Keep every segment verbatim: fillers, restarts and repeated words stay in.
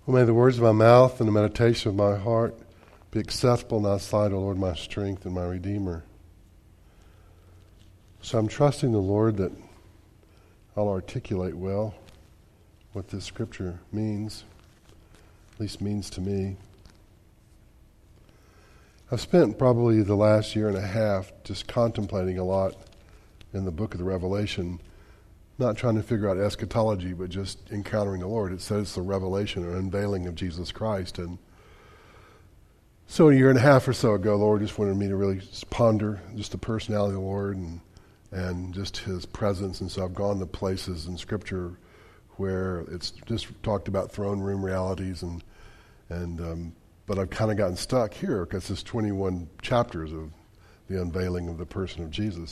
Oh, may the words of my mouth and the meditation of my heart be acceptable in thy sight, O Lord, my strength and my Redeemer. So I'm trusting the Lord that I'll articulate well what this scripture means, at least means to me. I've spent probably the last year and a half just contemplating a lot in the book of the Revelation, not trying to figure out eschatology, but just encountering the Lord. It says it's the revelation or unveiling of Jesus Christ. And so a year and a half or so ago, the Lord just wanted me to really just ponder just the personality of the Lord and and just his presence. And so I've gone to places in Scripture where it's just talked about throne room realities, and and um, but I've kind of gotten stuck here because it's twenty-one chapters of the unveiling of the person of Jesus.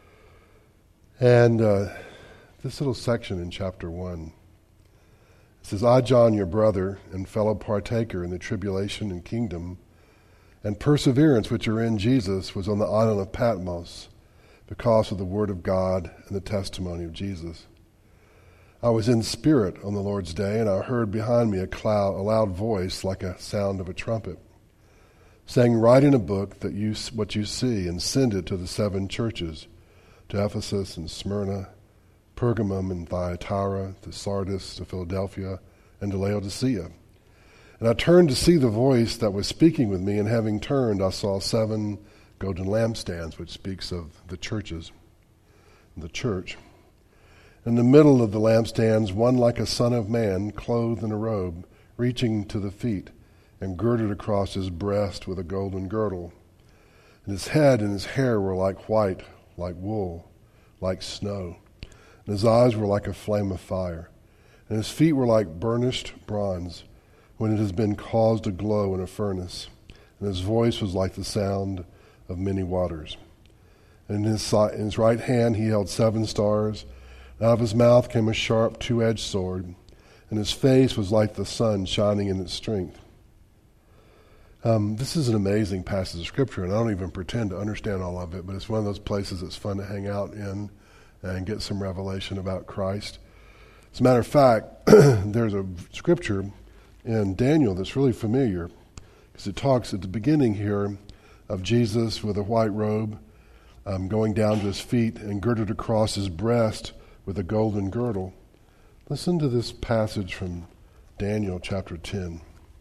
And uh, this little section in chapter one, it says, I, John, your brother and fellow partaker in the tribulation and kingdom and perseverance which are in Jesus, was on the island of Patmos because of the word of God and the testimony of Jesus. I was in spirit on the Lord's day, and I heard behind me a cloud, a loud voice like a sound of a trumpet, saying, write in a book that you what you see and send it to the seven churches, to Ephesus and Smyrna, Pergamum and Thyatira, to Sardis, to Philadelphia, and to Laodicea. And I turned to see the voice that was speaking with me, and having turned, I saw seven golden lampstands, which speaks of the churches, the church. In the middle of the lampstands, one like a son of man, clothed in a robe, reaching to the feet, and girded across his breast with a golden girdle. And his head and his hair were like white, like wool, like snow. And his eyes were like a flame of fire. And his feet were like burnished bronze, when it has been caused to glow in a furnace. And his voice was like the sound of many waters. And in his, side, in his right hand he held seven stars. And out of his mouth came a sharp two-edged sword. And his face was like the sun shining in its strength. Um, this is an amazing passage of Scripture, and I don't even pretend to understand all of it, but it's one of those places that's fun to hang out in and get some revelation about Christ. As a matter of fact, there's a scripture in Daniel that's really familiar, because it talks at the beginning here of Jesus with a white robe um, going down to his feet and girded across his breast with a golden girdle. Listen to this passage from Daniel chapter ten.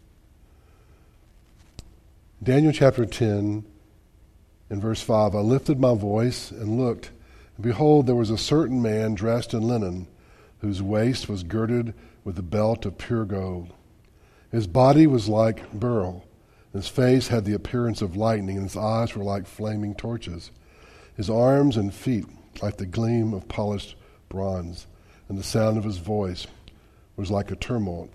Daniel chapter ten, in verse five, I lifted my voice and looked, and behold, there was a certain man dressed in linen, whose waist was girded with a belt of pure gold. His body was like beryl, and his face had the appearance of lightning, and his eyes were like flaming torches. His arms and feet like the gleam of polished bronze, and the sound of his voice was like a tumult.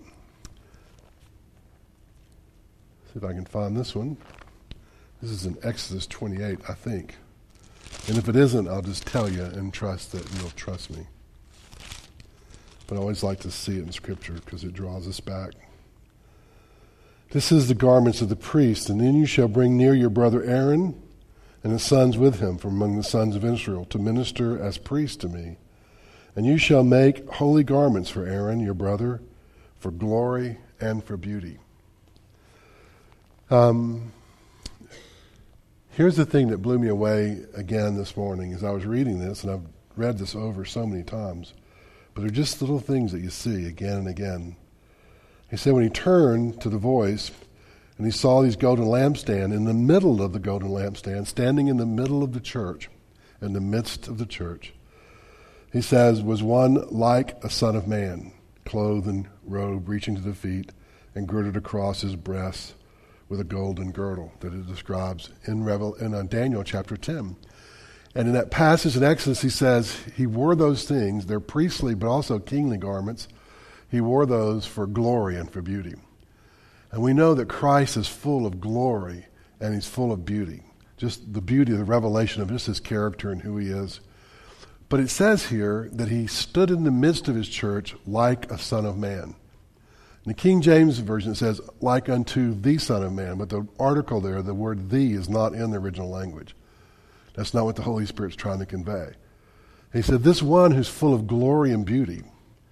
See if I can find this one. This is in Exodus twenty-eight, I think. And if it isn't, I'll just tell you and trust that you'll trust me. But I always like to see it in Scripture because it draws us back. This is the garments of the priest, and then you shall bring near your brother Aaron and his sons with him from among the sons of Israel to minister as priests to me. And you shall make holy garments for Aaron, your brother, for glory and for beauty. Um, here's the thing that blew me away again this morning as I was reading this, and I've read this over so many times, but they're just little things that you see again and again. He said when he turned to the voice and he saw these golden lampstands, in the middle of the golden lampstand, standing in the middle of the church, in the midst of the church, he says, was one like a son of man, clothed in robe, reaching to the feet, and girded across his breast with a golden girdle that it describes in, Revel- in uh, Daniel chapter ten. And in that passage in Exodus, he says he wore those things, they're priestly but also kingly garments. He wore those for glory and for beauty. And we know that Christ is full of glory and he's full of beauty. Just the beauty of the revelation of just his character and who he is. But it says here that he stood in the midst of his church like a son of man. In the King James Version it says, like unto the Son of Man. But the article there, the word the, is not in the original language. That's not what the Holy Spirit's trying to convey. He said, this one who's full of glory and beauty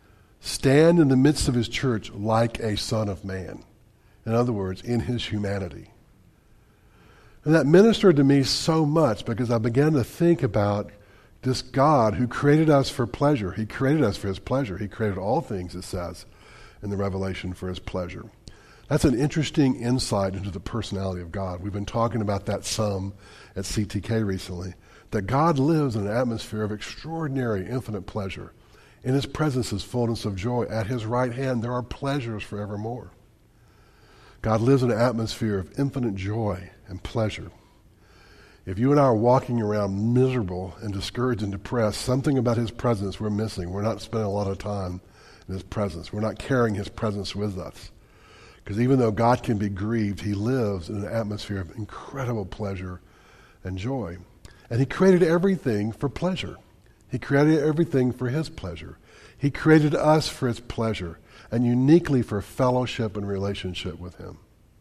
stand in the midst of his church like a son of man. In other words, in his humanity. And that ministered to me so much because I began to think about this God who created us for pleasure. He created us for his pleasure. He created all things, it says in the Revelation, for his pleasure. That's an interesting insight into the personality of God. We've been talking about that some at C T K recently, that God lives in an atmosphere of extraordinary, infinite pleasure. In his presence is fullness of joy. At his right hand there are pleasures forevermore. God lives in an atmosphere of infinite joy and pleasure. If you and I are walking around miserable and discouraged and depressed, something about his presence we're missing. We're not spending a lot of time in his presence. We're not carrying his presence with us. Because even though God can be grieved, he lives in an atmosphere of incredible pleasure and joy. And he created everything for pleasure. He created everything for his pleasure. He created us for his pleasure and uniquely for fellowship and relationship with him.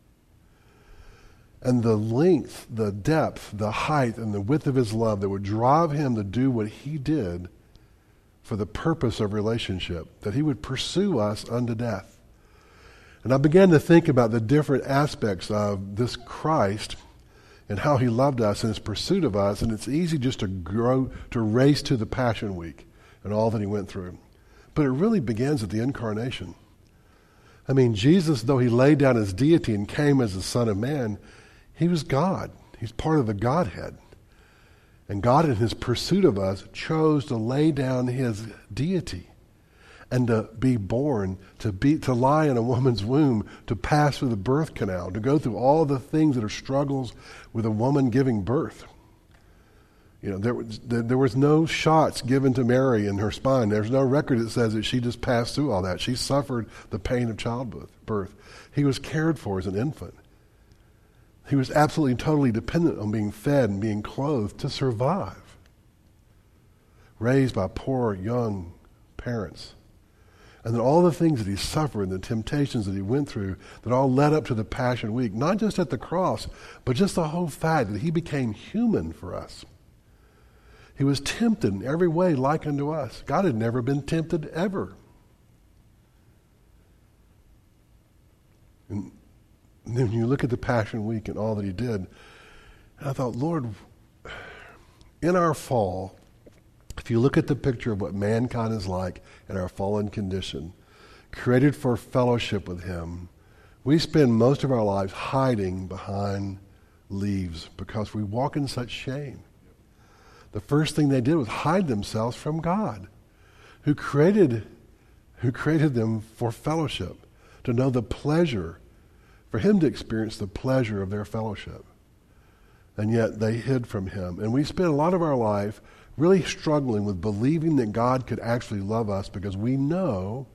And the length, the depth, the height, and the width of his love that would drive him to do what he did for the purpose of relationship, that he would pursue us unto death. And I began to think about the different aspects of this Christ and how he loved us and his pursuit of us, and it's easy just to grow, to race to the Passion Week and all that he went through. But it really begins at the incarnation. I mean, Jesus, though he laid down his deity and came as the Son of Man, he was God. He's part of the Godhead. And God, in his pursuit of us, chose to lay down his deity and to be born, to be, to lie in a woman's womb, to pass through the birth canal, to go through all the things that are struggles with a woman giving birth. You know, there was, there was no shots given to Mary in her spine. There's no record that says that she just passed through all that. She suffered the pain of childbirth. He was cared for as an infant. He was absolutely totally dependent on being fed and being clothed to survive. Raised by poor young parents. And then all the things that he suffered, the temptations that he went through, that all led up to the Passion Week, not just at the cross, but just the whole fact that he became human for us. He was tempted in every way like unto us. God had never been tempted ever. And then when you look at the Passion Week and all that he did, and I thought, Lord, in our fall, if you look at the picture of what mankind is like in our fallen condition, created for fellowship with him, we spend most of our lives hiding behind leaves because we walk in such shame. The first thing they did was hide themselves from God, who created, who created them for fellowship, to know the pleasure, for him to experience the pleasure of their fellowship. And yet they hid from him. And we spend a lot of our life really struggling with believing that God could actually love us because we know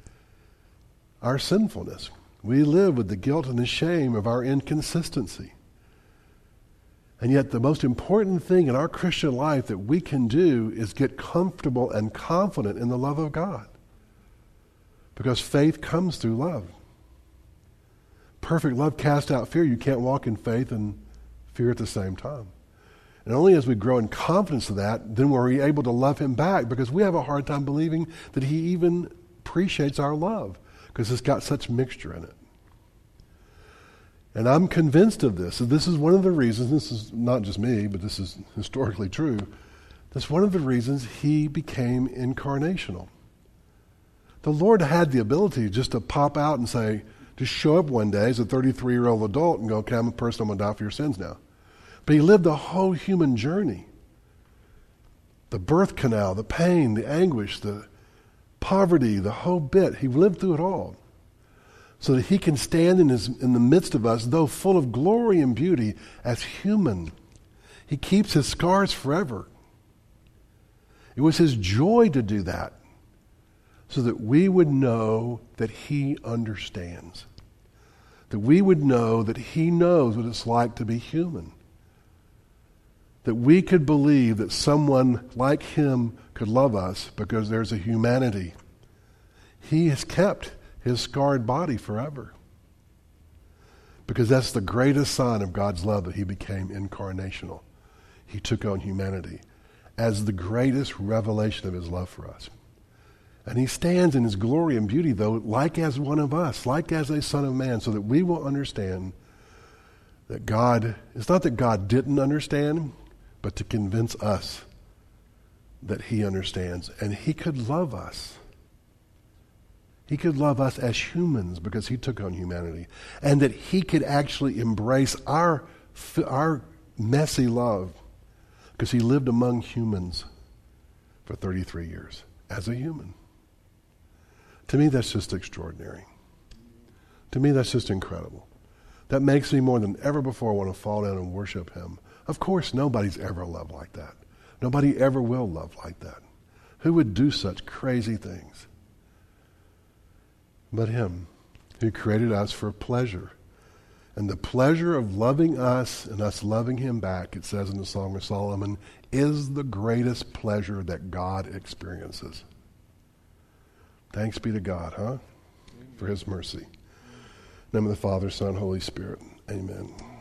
our sinfulness. We live with the guilt and the shame of our inconsistency. And yet the most important thing in our Christian life that we can do is get comfortable and confident in the love of God. Because faith comes through love. Perfect love casts out fear. You can't walk in faith and fear at the same time. And only as we grow in confidence of that, then we're able to love him back, because we have a hard time believing that he even appreciates our love because it's got such mixture in it. And I'm convinced of this. So this is one of the reasons, this is not just me, but this is historically true, that's one of the reasons he became incarnational. The Lord had the ability just to pop out and say, just show up one day as a thirty-three-year-old adult and go, okay, I'm a person, I'm going to die for your sins now. But he lived the whole human journey. The birth canal, the pain, the anguish, the poverty, the whole bit. He lived through it all. So that he can stand in, his, in the midst of us, though full of glory and beauty, as human. He keeps his scars forever. It was his joy to do that, so that we would know that he understands. That we would know that he knows what it's like to be human. That we could believe that someone like him could love us because there's a humanity. He has kept his scarred body forever. Because that's the greatest sign of God's love, that he became incarnational. He took on humanity as the greatest revelation of his love for us. And he stands in his glory and beauty, though, like as one of us, like as a son of man, so that we will understand that God, it's not that God didn't understand, but to convince us that he understands. And he could love us. He could love us as humans because he took on humanity. And that he could actually embrace our, our messy love because he lived among humans for thirty-three years as a human. To me, that's just extraordinary. To me, that's just incredible. That makes me more than ever before want to fall down and worship him. Of course, nobody's ever loved like that. Nobody ever will love like that. Who would do such crazy things? But him, who created us for pleasure. And the pleasure of loving us and us loving him back, it says in the Song of Solomon, is the greatest pleasure that God experiences. Thanks be to God, huh? For his mercy. In the name of the Father, Son, Holy Spirit. Amen.